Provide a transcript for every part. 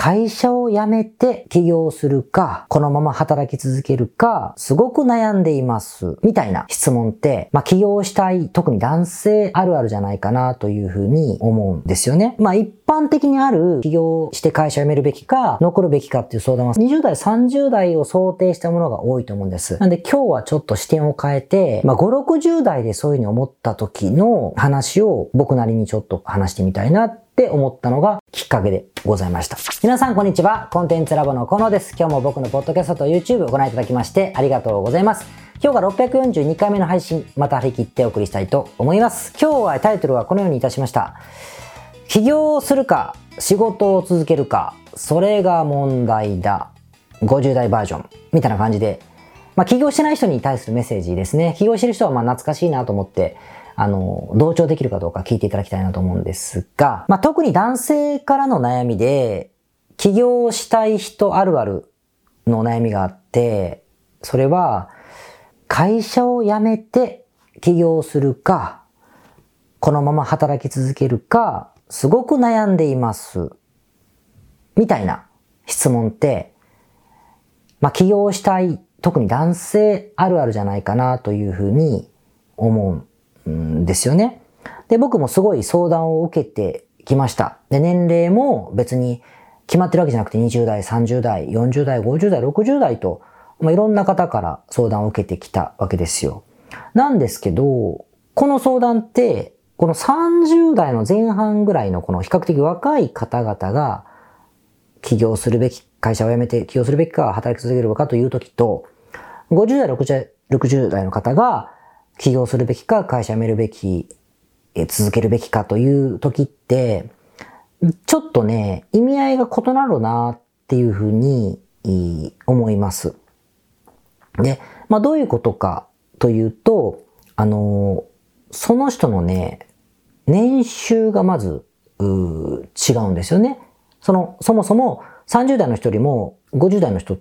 会社を辞めて起業するか、このまま働き続けるか、すごく悩んでいます。みたいな質問って、起業したい、特に男性あるあるじゃないかなというふうに思うんですよね。一般的にある起業して会社を辞めるべきか、残るべきかっていう相談は20代、30代を想定したものが多いと思うんです。なんで今日はちょっと視点を変えて、5、60代でそういうふうに思った時の話を僕なりにちょっと話してみたいなって思ったのがきっかけでございました。皆さんこんにちは。コンテンツラボのコノです。今日も僕のポッドキャストと YouTube をご覧いただきましてありがとうございます。今日が642回目の配信、また張り切ってお送りしたいと思います。今日はタイトルはこのようにいたしました。起業するか、仕事を続けるか、それが問題だ。50代バージョン。みたいな感じで、起業してない人に対するメッセージですね。起業してる人は懐かしいなと思って、同調できるかどうか聞いていただきたいなと思うんですが、特に男性からの悩みで、起業したい人あるあるの悩みがあって、それは、会社を辞めて起業するか、このまま働き続けるか、すごく悩んでいます。みたいな質問って、起業したい、特に男性あるあるじゃないかなというふうに思うんですよね。で、僕もすごい相談を受けてきました。で、年齢も別に決まってるわけじゃなくて20代、30代、40代、50代、60代と、いろんな方から相談を受けてきたわけですよ。なんですけど、この相談って、この30代の前半ぐらいのこの比較的若い方々が起業するべき、会社を辞めて起業するべきか働き続けるかという時と、50代、60代の方が起業するべきか会社辞めるべき、続けるべきかという時って、ちょっとね、意味合いが異なるなっていうふうに思います。で、どういうことかというと、その人のね、年収がまず、違うんですよね。そもそも30代の人よりも50代の人って、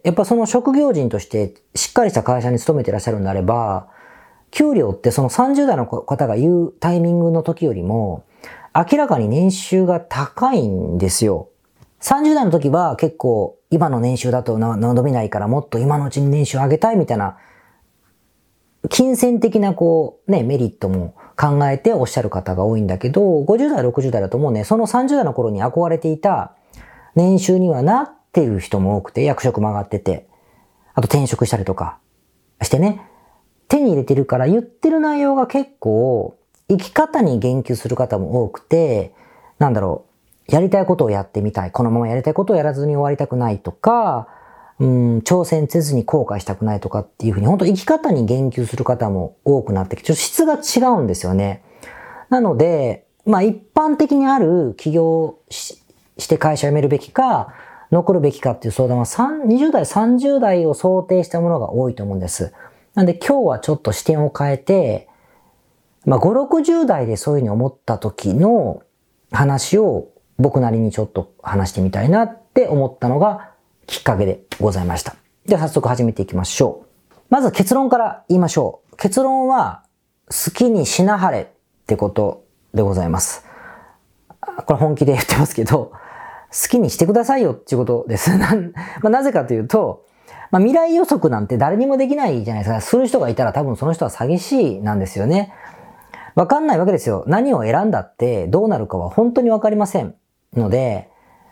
やっぱその職業人としてしっかりした会社に勤めていらっしゃるんであれば、給料ってその30代の方が言うタイミングの時よりも、明らかに年収が高いんですよ。30代の時は結構今の年収だと伸びないからもっと今のうちに年収上げたいみたいな、金銭的なメリットも考えておっしゃる方が多いんだけど、50代、60代だともうね、その30代の頃に憧れていた年収にはなってる人も多くて、役職も上がってて、あと転職したりとかしてね、手に入れてるから言ってる内容が結構生き方に言及する方も多くて、やりたいことをやってみたい。このままやりたいことをやらずに終わりたくないとか、挑戦せずに後悔したくないとかっていうふうに、本当生き方に言及する方も多くなってきて、ちょっと質が違うんですよね。なので、一般的にある起業して会社を辞めるべきか、残るべきかっていう相談は20代、30代を想定したものが多いと思うんです。なんで今日はちょっと視点を変えて、5、60代でそういうふうに思った時の話を僕なりにちょっと話してみたいなって思ったのがきっかけでございました。では早速始めていきましょう。まず結論から言いましょう。結論は好きにしなはれってことでございます。これ本気で言ってますけど、好きにしてくださいよっていうことです。なぜかというと、未来予測なんて誰にもできないじゃないですか。する人がいたら多分その人は詐欺師なんですよね。わかんないわけですよ。何を選んだってどうなるかは本当にわかりませんので、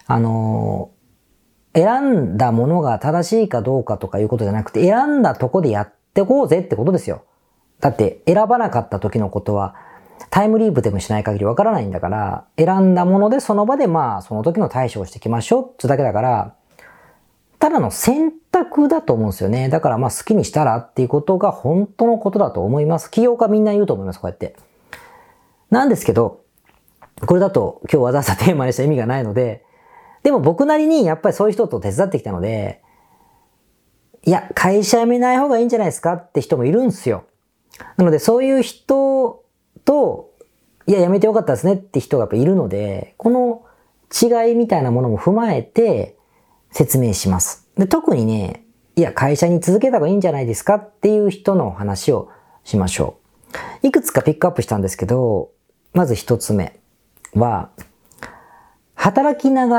選んだものが正しいかどうかとかいうことじゃなくて、選んだとこでやってこうぜってことですよ。だって選ばなかった時のことはタイムリープでもしない限りわからないんだから、選んだものでその場でその時の対処をしていきましょうってだけだから、ただの選択だと思うんですよね。だから好きにしたらっていうことが本当のことだと思います。起業家みんな言うと思います、こうやって。なんですけど、これだと今日わざわざテーマにした意味がないので、でも僕なりにやっぱりそういう人と手伝ってきたので、いや、会社辞めない方がいいんじゃないですかって人もいるんですよ。なのでそういう人と、いや、辞めてよかったですねって人がやっぱいるので、この違いみたいなものも踏まえて説明します。で、特にね、いや、会社に続けた方がいいんじゃないですかっていう人の話をしましょう。いくつかピックアップしたんですけど、まず一つ目は、働きながら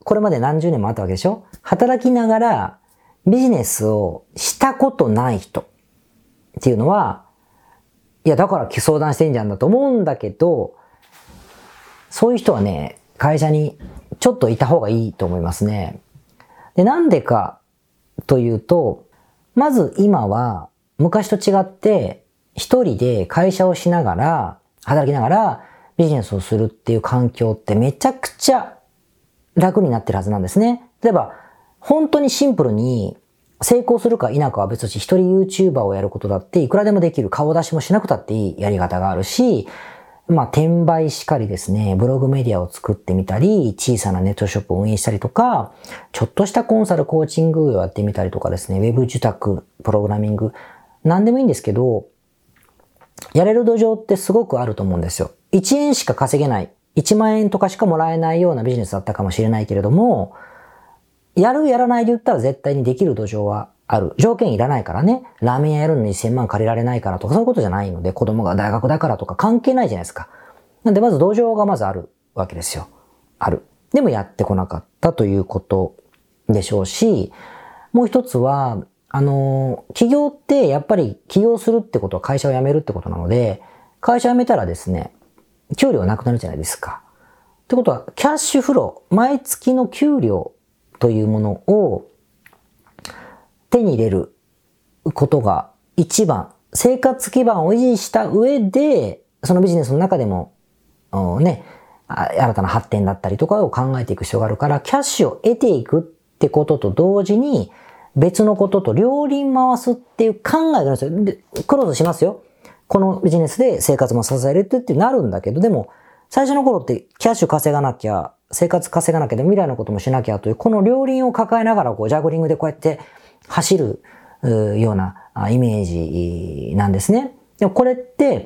これまで何十年もあったわけでしょ？働きながらビジネスをしたことない人っていうのは、いや、だから相談してんじゃんだと思うんだけど、そういう人はね、会社にちょっといた方がいいと思いますね。で、なんでかというと、まず今は昔と違って一人で会社をしながら、働きながらビジネスをするっていう環境ってめちゃくちゃ楽になってるはずなんですね。例えば、本当にシンプルに成功するか否かは別として一人 YouTuber をやることだっていくらでもできる、顔出しもしなくたっていいやり方があるし、転売しかりですね、ブログメディアを作ってみたり、小さなネットショップを運営したりとか、ちょっとしたコンサルコーチングをやってみたりとかですね、ウェブ受託、プログラミング、なんでもいいんですけど、やれる土壌ってすごくあると思うんですよ。1円しか稼げない、1万円とかしかもらえないようなビジネスだったかもしれないけれども、やるやらないで言ったら絶対にできる土壌はある。条件いらないからね。ラーメン屋やるのに1000万借りられないからとかそういうことじゃないので、子供が大学だからとか関係ないじゃないですか。なんでまず土壌がまずあるわけですよ。ある。でもやってこなかったということでしょうし、もう一つは、起業ってやっぱり起業するってことは会社を辞めるってことなので、会社を辞めたらですね、給料なくなるじゃないですか。ってことは、キャッシュフロー、毎月の給料というものを手に入れることが一番、生活基盤を維持した上で、そのビジネスの中でも、新たな発展だったりとかを考えていく必要があるから、キャッシュを得ていくってことと同時に、別のことと両輪回すっていう考えがあるんですよ。で、クローズしますよ。このビジネスで生活も支えるってなるんだけど、でも、最初の頃ってキャッシュ稼がなきゃ、生活稼がなきゃで未来のこともしなきゃという、この両輪を抱えながらジャグリングでこうやって走るようなイメージなんですね。でもこれって、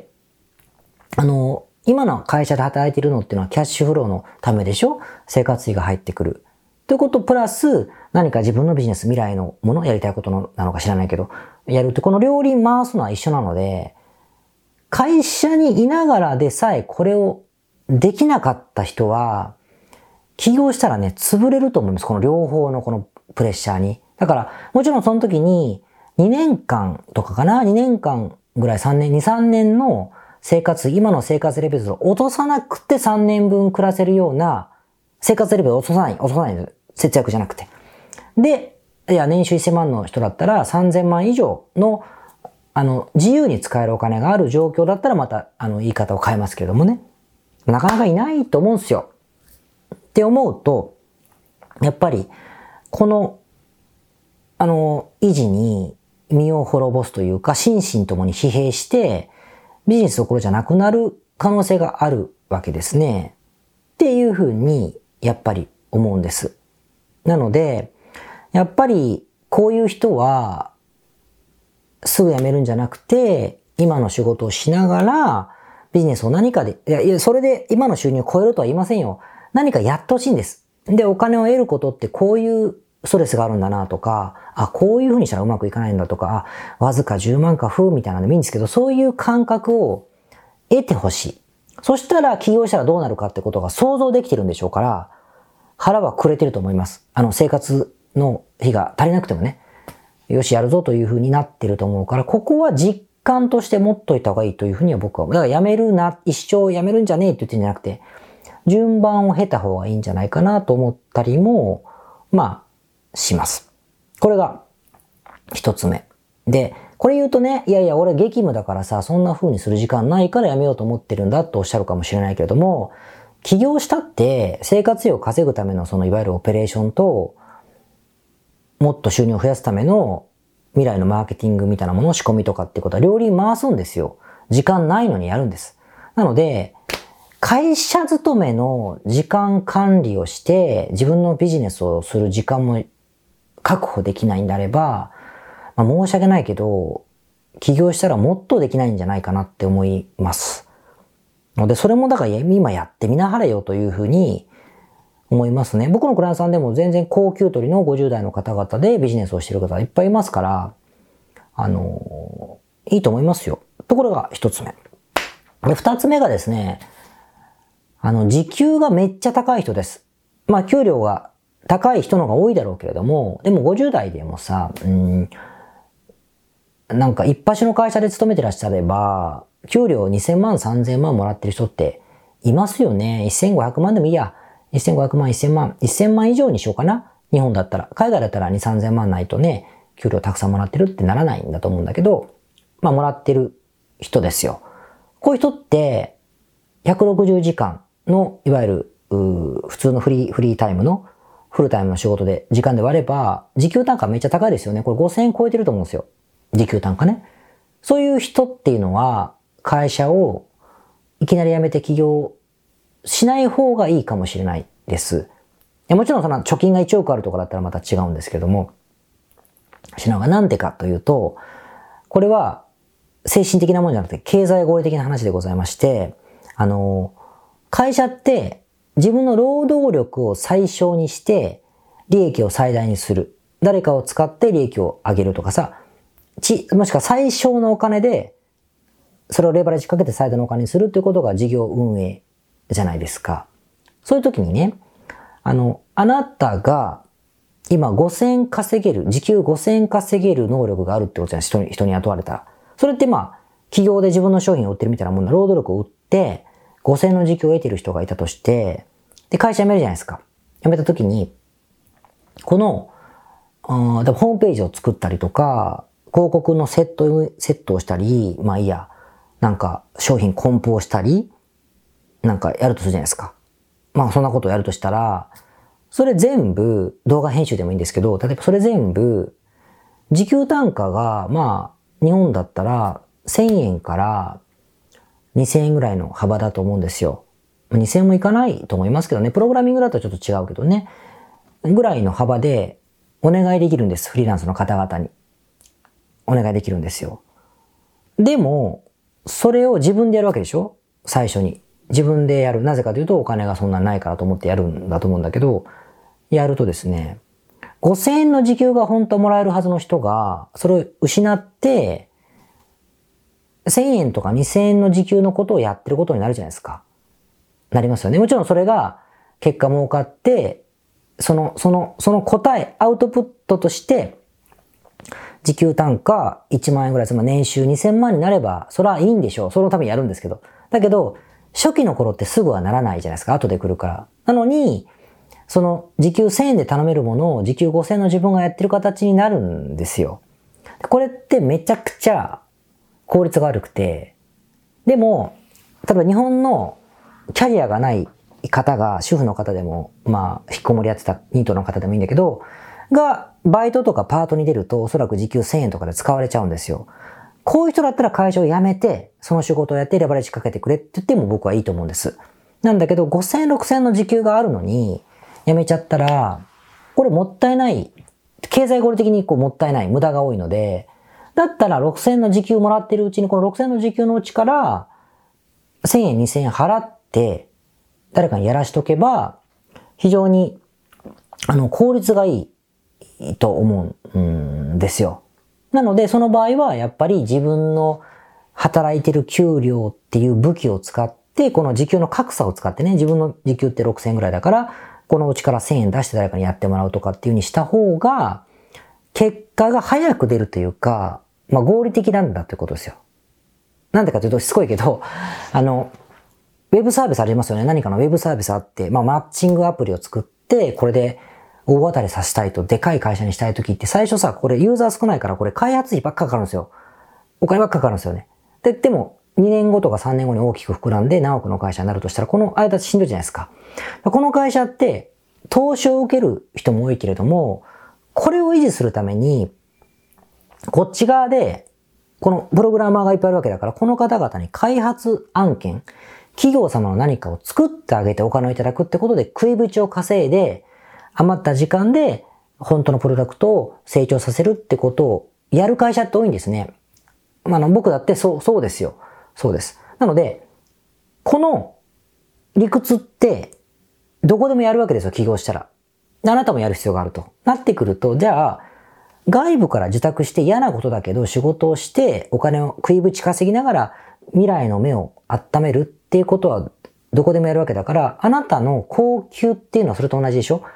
今の会社で働いているのっていうのはキャッシュフローのためでしょ？生活費が入ってくる。ということプラス、何か自分のビジネス、未来のもの、やりたいことなのか知らないけど、やるって、この両輪回すのは一緒なので、会社にいながらでさえこれをできなかった人は、起業したらね、潰れると思います。この両方のこのプレッシャーに。だから、もちろんその時に、2年間とかかな ?2 年間ぐらい3年、2、3年の生活、今の生活レベルを落とさなくて3年分暮らせるような、生活レベルを落とさない、節約じゃなくて。で、いや、年収1000万の人だったら3000万以上の、自由に使えるお金がある状況だったらまた、言い方を変えますけれどもね。なかなかいないと思うんですよ。って思うと、やっぱり、この、維持に身を滅ぼすというか、心身ともに疲弊して、ビジネスどころじゃなくなる可能性があるわけですね。っていうふうに、やっぱり思うんです。なので、やっぱり、こういう人は、すぐ辞めるんじゃなくて、今の仕事をしながら、ビジネスを何かで、いや、それで今の収入を超えるとは言いませんよ。何かやってほしいんです。で、お金を得ることってこういうストレスがあるんだなとか、こういう風にしたらうまくいかないんだとか、わずか10万かみたいなのでもいいんですけど、そういう感覚を得てほしい。そしたら起業したらどうなるかってことが想像できてるんでしょうから、腹はくれてると思います。生活の費が足りなくてもね、よしやるぞという風になってると思うから、ここは実感として持っといた方がいいというふうには僕は。だからやめるな、一生やめるんじゃねえって言ってんじゃなくて、順番を経た方がいいんじゃないかなと思ったりも、します。これが一つ目。で、これ言うとね、いやいや俺激務だからさ、そんな風にする時間ないからやめようと思ってるんだとおっしゃるかもしれないけれども、起業したって生活費を稼ぐためのそのいわゆるオペレーションと、もっと収入を増やすための未来のマーケティングみたいなもの、仕込みとかってことは両輪回すんですよ。時間ないのにやるんです。なので、会社勤めの時間管理をして自分のビジネスをする時間も確保できないんであれば、申し訳ないけど、起業したらもっとできないんじゃないかなって思います。ので、それもだから今やってみなはれよというふうに思いますね。僕のクライアントさんでも全然高給取りの50代の方々でビジネスをしている方いっぱいいますから、いいと思いますよ。ところが一つ目。で、二つ目がですね、時給がめっちゃ高い人です。給料が高い人の方が多いだろうけれども、でも50代でもさ、なんか一発の会社で勤めてらっしゃれば、給料2000万、3000万もらってる人っていますよね。1500万でもいいや。1500万、1000万、1000万以上にしようかな。日本だったら。海外だったら2、3000万ないとね、給料たくさんもらってるってならないんだと思うんだけど、まあもらってる人ですよ。こういう人って、160時間の、いわゆる、普通のフリータイムの、フルタイムの仕事で、時間で割れば、時給単価めっちゃ高いですよね。これ5000円超えてると思うんですよ。時給単価ね。そういう人っていうのは、会社をいきなり辞めて起業しない方がいいかもしれないです。もちろんその貯金が1億あるとかだったらまた違うんですけども、しない方がなんでかというと、これは精神的なものじゃなくて経済合理的な話でございまして、会社って自分の労働力を最小にして利益を最大にする。誰かを使って利益を上げるとかさ、もしくは最小のお金でそれをレバレッジかけて最大のお金にするということが事業運営じゃないですか。そういう時にね、あなたが今5000稼げる、時給5000稼げる能力があるってことじゃない、人に雇われたら。それってまあ、企業で自分の商品を売ってるみたいなもんな、労働力を売って、5000の時給を得てる人がいたとして、で、会社辞めるじゃないですか。辞めた時に、この、ホームページを作ったりとか、広告のセットをしたり、まあいいや、なんか商品梱包したり、なんかやるとするじゃないですか。まあそんなことをやるとしたら、それ全部動画編集でもいいんですけど、例えばそれ全部時給単価がまあ日本だったら1000円から2000円ぐらいの幅だと思うんですよ。2000円もいかないと思いますけどね。プログラミングだとちょっと違うけどね。ぐらいの幅でお願いできるんです。フリーランスの方々に。お願いできるんですよ。でも、それを自分でやるわけでしょ？最初に。自分でやる。なぜかというとお金がそんなないからと思ってやるんだと思うんだけど、やるとですね、5000円の時給が本当はもらえるはずの人が、それを失って、1000円とか2000円の時給のことをやってることになるじゃないですか。なりますよね。もちろんそれが結果儲かって、その答え、アウトプットとして、時給単価1万円ぐらい、つまり年収2000万になれば、それはいいんでしょう。そのためにやるんですけど。だけど、初期の頃ってすぐはならないじゃないですか。後で来るから。なのに、その時給1000円で頼めるものを時給5000円の自分がやってる形になるんですよ。これってめちゃくちゃ効率が悪くて、でも、例えば日本のキャリアがない方が、主婦の方でも、まあ、引っこもりやってたニートの方でもいいんだけど、が、バイトとかパートに出ると、おそらく時給1000円とかで使われちゃうんですよ。こういう人だったら会社を辞めて、その仕事をやってレバレッジかけてくれって言っても僕はいいと思うんです。なんだけど、5000円、6000円の時給があるのに、辞めちゃったら、これもったいない。経済合理的にもったいない。無駄が多いので、だったら6000円の時給もらってるうちに、この6000円の時給のうちから、1000円、2000円払って、誰かにやらしとけば、非常に、効率がいいと思うんですよ。なので、その場合は、やっぱり自分の働いてる給料っていう武器を使って、この時給の格差を使ってね、自分の時給って6000円ぐらいだから、このうちから1000円出して誰かにやってもらうとかっていう風にした方が、結果が早く出るというか、まあ合理的なんだということですよ。なんでかというとしつこいけど、ウェブサービスありますよね。何かのウェブサービスあって、まあマッチングアプリを作って、これで大当たりさせたいと、でかい会社にしたいときって最初さ、これユーザー少ないからこれ開発費ばっかかかるんですよ。お金ばっかかかるんですよね。でも2年後とか3年後に大きく膨らんで何億の会社になるとしたら、この間しんどいじゃないですか。この会社って投資を受ける人も多いけれども、これを維持するために、こっち側で、このプログラマーがいっぱいいるわけだから、この方々に開発案件、企業様の何かを作ってあげてお金をいただくってことで食いぶちを稼いで、余った時間で本当のプロダクトを成長させるってことをやる会社って多いんですね。まあ、僕だってそうですよ。そうです。なので、この理屈ってどこでもやるわけですよ、起業したら。あなたもやる必要があると。なってくると、じゃあ、外部から受託して嫌なことだけど仕事をしてお金を食いぶち稼ぎながら未来の目を温めるっていうことはどこでもやるわけだから、あなたの高級っていうのはそれと同じでしょ？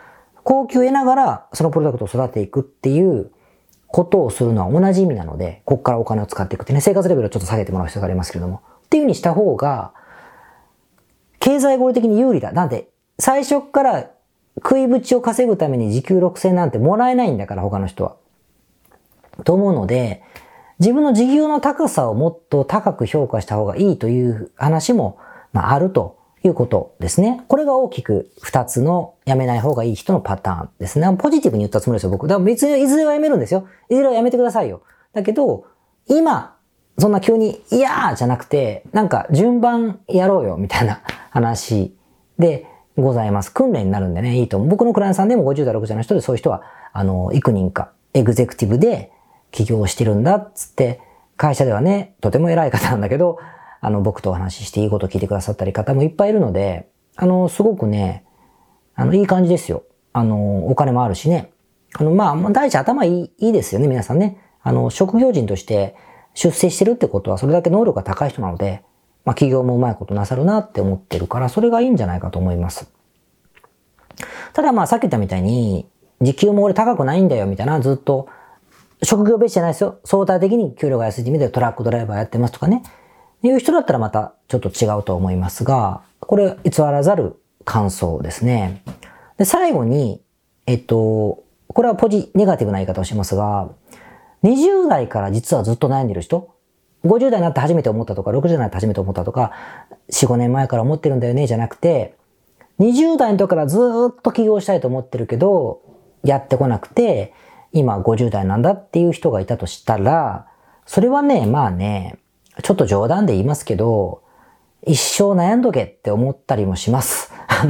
高級を得ながらそのプロダクトを育てていくっていうことをするのは同じ意味なので、ここからお金を使っていくってね、生活レベルをちょっと下げてもらう必要がありますけれども、っていう風にした方が、経済合理的に有利だ。なんで、最初から食いぶちを稼ぐために時給6000なんてもらえないんだから、他の人は。と思うので、自分の時給の高さをもっと高く評価した方がいいという話も、あるということですね。これが大きく2つの辞めない方がいい人のパターンですね。ポジティブに言ったつもりですよ、僕。だから別にいずれは辞めるんですよ。いずれは辞めてくださいよ。だけど、今、そんな急に、いやーじゃなくて、なんか順番やろうよ、みたいな話でございます。訓練になるんでね、いいと思う。僕のクライアントさんでも50代、60代の人でそういう人は、幾人か、エグゼクティブで起業してるんだっつって、会社ではね、とても偉い方なんだけど、僕とお話ししていいことを聞いてくださったり方もいっぱいいるので、すごくね、いい感じですよ。お金もあるしね。第一頭いいですよね、皆さんね。職業人として出世してるってことは、それだけ能力が高い人なので、企業もうまいことなさるなって思ってるから、それがいいんじゃないかと思います。たださっき言ったみたいに、時給も俺高くないんだよ、みたいな、ずっと、職業別じゃないですよ。相対的に給料が安いって意味でトラックドライバーやってますとかね。いう人だったらまたちょっと違うと思いますが、これ偽らざる感想ですね。で、最後に、これはネガティブな言い方をしますが、20代から実はずっと悩んでる人、50代になって初めて思ったとか、60代になって初めて思ったとか、4、5年前から思ってるんだよね、じゃなくて、20代の時からずーっと起業したいと思ってるけど、やってこなくて、今50代なんだっていう人がいたとしたら、それはね、ちょっと冗談で言いますけど、一生悩んどけって思ったりもします。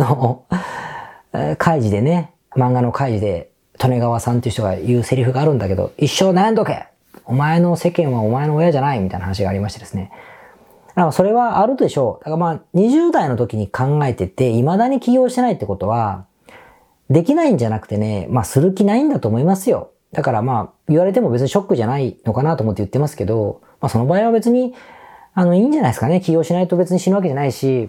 カイジでね、漫画のカイジで、利根川さんっていう人が言うセリフがあるんだけど、一生悩んどけ、お前の世間はお前の親じゃないみたいな話がありましてですね。それはあるでしょう。だから20代の時に考えてて、未だに起業してないってことは、できないんじゃなくてね、する気ないんだと思いますよ。だから言われても別にショックじゃないのかなと思って言ってますけど、その場合は別に、いいんじゃないですかね。起業しないと別に死ぬわけじゃないし、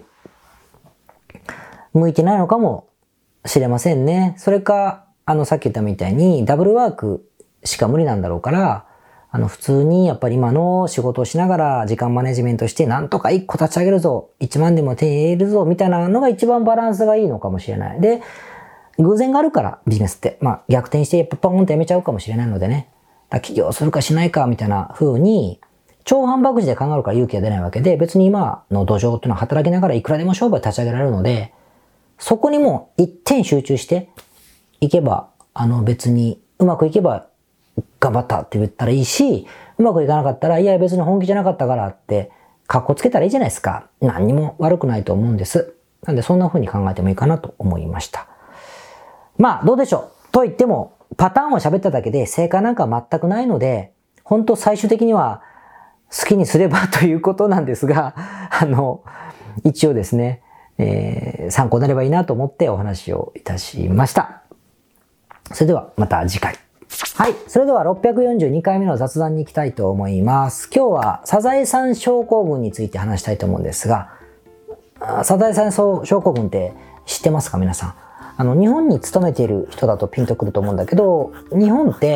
向いてないのかもしれませんね。それか、さっき言ったみたいに、ダブルワークしか無理なんだろうから、普通にやっぱり今の仕事をしながら時間マネジメントしてなんとか1個立ち上げるぞ、1万でも手に入れるぞ、みたいなのが一番バランスがいいのかもしれない。で、偶然があるからビジネスって、逆転してポンとやめちゃうかもしれないのでね。起業するかしないか、みたいな風に、超反爆時で考えるから勇気が出ないわけで、別に今の土壌っていうのは働きながらいくらでも商売立ち上げられるので、そこにもう一点集中していけば、別にうまくいけば頑張ったって言ったらいいし、うまくいかなかったら、いや別に本気じゃなかったからって、格好つけたらいいじゃないですか。何にも悪くないと思うんです。なんでそんな風に考えてもいいかなと思いました。どうでしょう。と言っても、パターンを喋っただけで正解なんか全くないので、本当最終的には好きにすればということなんですが、一応ですね、参考になればいいなと思ってお話をいたしました。それではまた次回。はい。それでは642回目の雑談に行きたいと思います。今日はサザエさん症候群について話したいと思うんですが、サザエさん症候群って知ってますか皆さん。日本に勤めている人だとピンとくると思うんだけど、日本って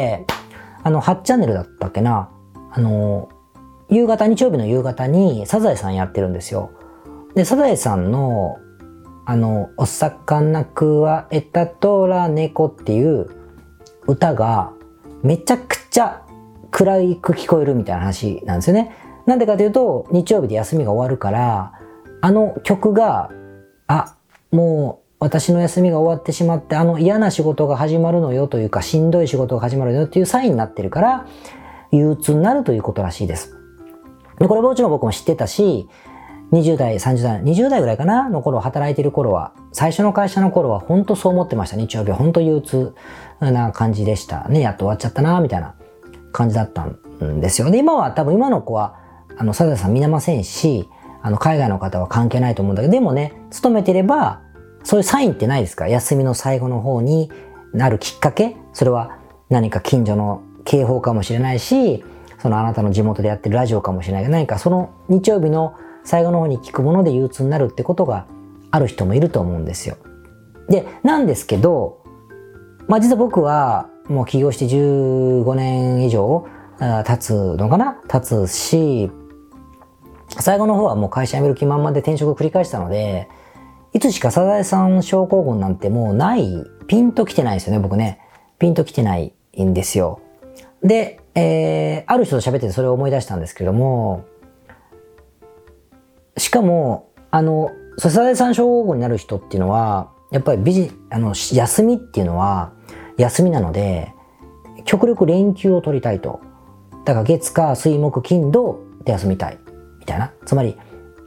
、8チャンネルだったっけな、日曜日の夕方にサザエさんやってるんですよ。で、サザエさんの、お魚くわえたとら猫っていう歌がめちゃくちゃ暗く聞こえるみたいな話なんですよね。なんでかというと、日曜日で休みが終わるから、曲が、もう私の休みが終わってしまって、嫌な仕事が始まるのよというか、しんどい仕事が始まるのよっていうサインになってるから、憂鬱になるということらしいです。で、これもちろん僕も知ってたし、20代、30代、20代ぐらいかなの頃、働いてる頃は、最初の会社の頃は本当そう思ってました。日曜日は本当憂鬱な感じでしたね。やっと終わっちゃったなみたいな感じだったんですよ。で、今の子は、サザエさん見れませんし、海外の方は関係ないと思うんだけど、でもね、勤めてれば、そういうサインってないですか？休みの最後の方になるきっかけ？それは何か近所の警報かもしれないし、あなたの地元でやってるラジオかもしれないけど、何かその日曜日の最後の方に聞くもので憂鬱になるってことがある人もいると思うんですよ。で、なんですけど、 実は僕はもう起業して15年以上経つし、最後の方はもう会社辞める気満々で転職を繰り返したので、いつしかサザエさん症候群なんてもうピンと来てないんですよね、僕ね。ピンと来てないんですよ。で、ある人と喋っててそれを思い出したんですけども、しかも、サザエさん症候群になる人っていうのは、やっぱり休みっていうのは休みなので、極力連休を取りたいと。だから月火水木金土で休みたい。みたいな。つまり、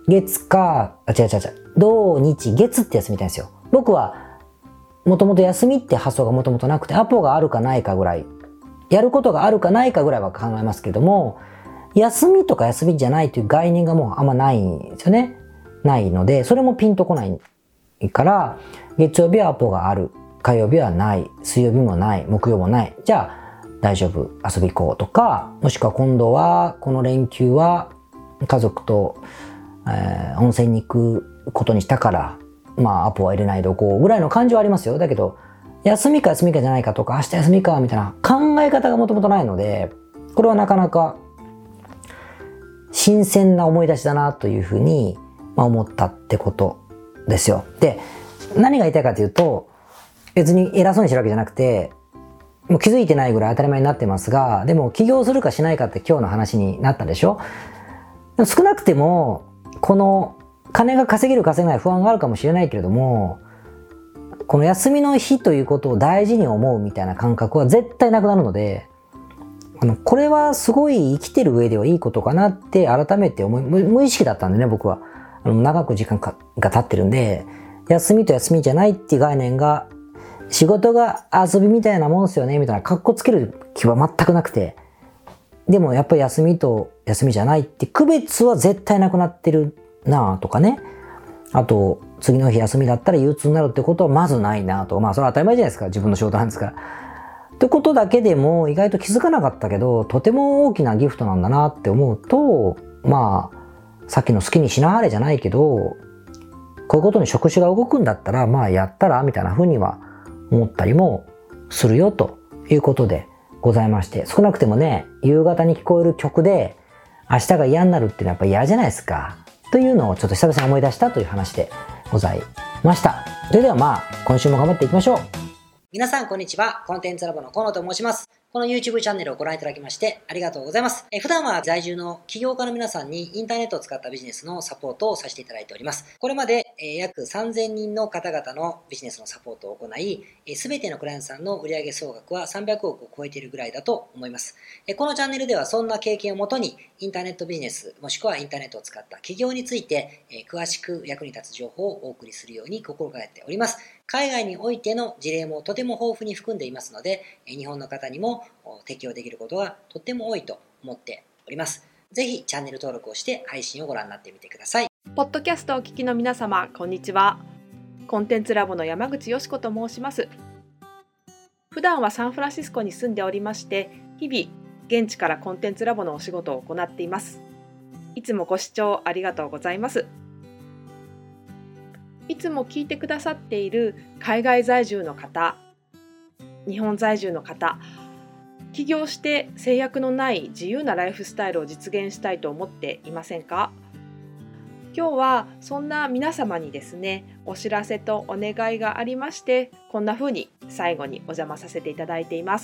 土日月って休みたいんですよ。僕は、もともと休みって発想がもともとなくて、アポがあるかないかぐらい、やることがあるかないかぐらいは考えますけども、休みとか休みじゃないという概念がもうあんまないんですよね。ないので、それもピンとこないから、月曜日はアポがある。火曜日はない。水曜日もない。木曜もない。じゃあ、大丈夫。遊び行こうとか、もしくは今度は、この連休は家族と、温泉に行くことにしたから、アポは入れないでおこうぐらいの感じはありますよ。だけど、休みか休みかじゃないかとか、明日休みかみたいな考え方がもともとないので、これはなかなか新鮮な思い出しだなというふうに思ったってことですよ。で、何が言いたいかというと、別に偉そうにしてるわけじゃなくて、もう気づいてないぐらい当たり前になってますが、でも起業するかしないかって今日の話になったでしょ。でも少なくても、この金が稼げる稼げない不安があるかもしれないけれども、この休みの日ということを大事に思うみたいな感覚は絶対なくなるので、これはすごい生きてる上ではいいことかなって改めて無意識だったんでね、僕は。長く時間が経ってるんで、休みと休みじゃないっていう概念が、仕事が遊びみたいなもんですよね、みたいな格好つける気は全くなくて。でもやっぱり休みと休みじゃないって区別は絶対なくなってるなぁとかね。あと、次の日休みだったら憂鬱になるってことはまずないなぁと。それは当たり前じゃないですか。自分の仕事なんですから。ってことだけでも意外と気づかなかったけど、とても大きなギフトなんだなって思うと、さっきの好きにしなはれじゃないけど、こういうことに触手が動くんだったら、やったらみたいな風には思ったりもするよということでございまして、少なくてもね、夕方に聞こえる曲で明日が嫌になるっていうのはやっぱ嫌じゃないですか。というのをちょっと久々に思い出したという話でございました。それでは今週も頑張っていきましょう。皆さんこんにちは。コンテンツラボの河野と申します。この YouTube チャンネルをご覧いただきましてありがとうございます。普段は在住の起業家の皆さんにインターネットを使ったビジネスのサポートをさせていただいております。これまで約3000人の方々のビジネスのサポートを行い、すべてのクライアントさんの売上総額は300億を超えているぐらいだと思います。このチャンネルではそんな経験をもとにインターネットビジネスもしくはインターネットを使った起業について詳しく役に立つ情報をお送りするように心がけております。海外においての事例もとても豊富に含んでいますので、日本の方にも適用できることがとっても多いと思っております。ぜひチャンネル登録をして配信をご覧になってみてください。 ポッドキャストをお聞きの皆様、こんにちは。コンテンツラボの山口よし子と申します。普段はサンフランシスコに住んでおりまして、日々現地からコンテンツラボのお仕事を行っています。いつもご視聴ありがとうございます。いつも聞いてくださっている海外在住の方、日本在住の方、起業して制約のない自由なライフスタイルを実現したいと思っていませんか？今日はそんな皆様にですね、お知らせとお願いがありまして、こんな風に最後にお邪魔させていただいています。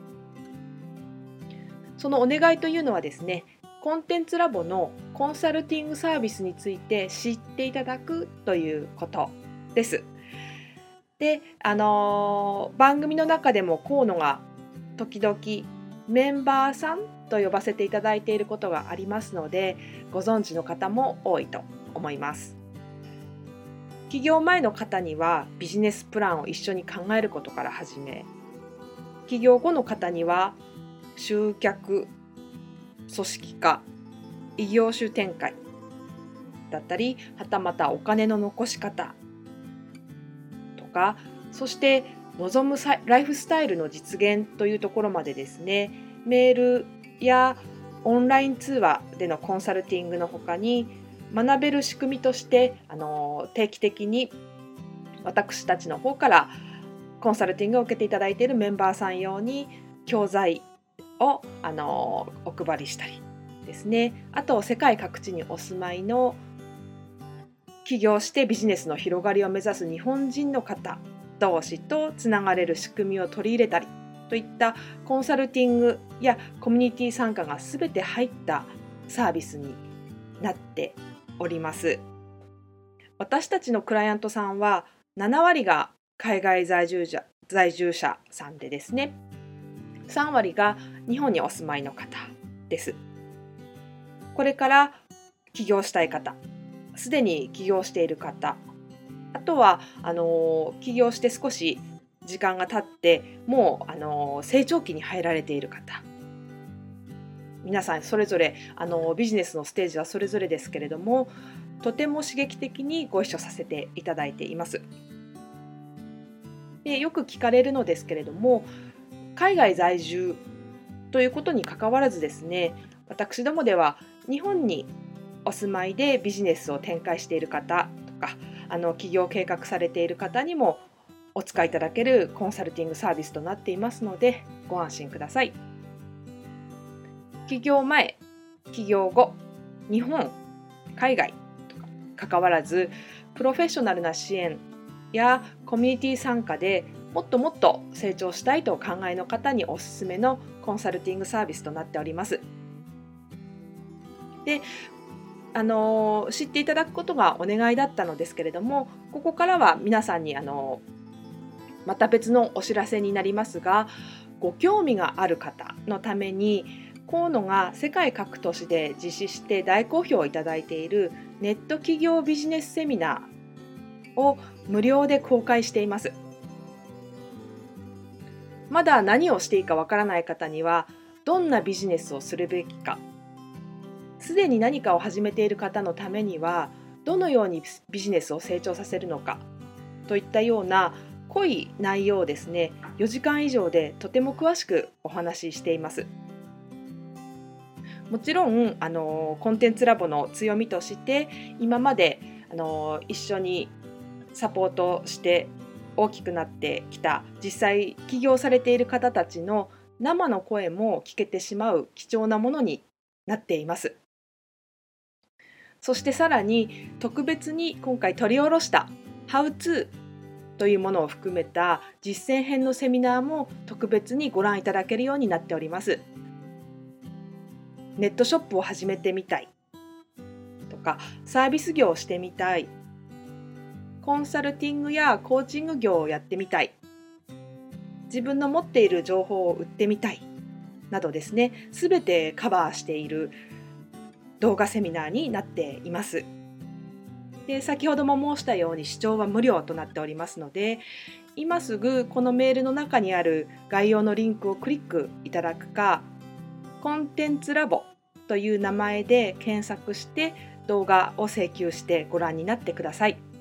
そのお願いというのはですね、コンテンツラボのコンサルティングサービスについて知っていただくということです。で、番組の中でも河野が時々メンバーさんと呼ばせていただいていることがありますので、ご存知の方も多いと思います。起業前の方にはビジネスプランを一緒に考えることから始め、起業後の方には集客、組織化、異業種展開だったり、はたまたお金の残し方とか、そして望むライフスタイルの実現というところまでですね、メールやオンライン通話でのコンサルティングの他に、学べる仕組みとして定期的に私たちの方からコンサルティングを受けていただいているメンバーさん用に教材をお配りしたりですね。あと世界各地にお住まいの起業してビジネスの広がりを目指す日本人の方同士とつながれる仕組みを取り入れたりといったコンサルティングやコミュニティ参加がすべて入ったサービスになっております。私たちのクライアントさんは7割が海外在住者さんでですね、3割が日本にお住まいの方です。これから起業したい方、すでに起業している方、あとは起業して少し時間が経ってもう成長期に入られている方、皆さんそれぞれビジネスのステージはそれぞれですけれども、とても刺激的にご一緒させていただいています。でよく聞かれるのですけれども、海外在住ということにかかわらずですね、私どもでは日本にお住まいでビジネスを展開している方とか起業を計画されている方にもお使いいただけるコンサルティングサービスとなっていますので、ご安心ください。起業前、起業後、日本、海外とか関わらず、プロフェッショナルな支援やコミュニティ参加でもっともっと成長したいとお考えの方におすすめのコンサルティングサービスとなっております。で、知っていただくことがお願いだったのですけれども、ここからは皆さんにまた別のお知らせになりますが、ご興味がある方のために河野が世界各都市で実施して大好評いただいているネット企業ビジネスセミナーを無料で公開しています。まだ何をしていいかわからない方には、どんなビジネスをするべきか、すでに何かを始めている方のためにはどのようにビジネスを成長させるのかといったような濃い内容をですね、4時間以上でとても詳しくお話ししています。もちろんコンテンツラボの強みとして、今まで一緒にサポートして大きくなってきた、実際起業されている方たちの生の声も聞けてしまう貴重なものになっています。そしてさらに特別に今回取り下ろした How to というものを含めた実践編のセミナーも特別にご覧いただけるようになっております。ネットショップを始めてみたいとか、サービス業をしてみたい、コンサルティングやコーチング業をやってみたい、自分の持っている情報を売ってみたいなどですね、すべてカバーしている動画セミナーになっています。で、先ほども申したように視聴は無料となっておりますので、今すぐこのメールの中にある概要のリンクをクリックいただくか、コンテンツラボという名前で検索して動画を請求してご覧になってください。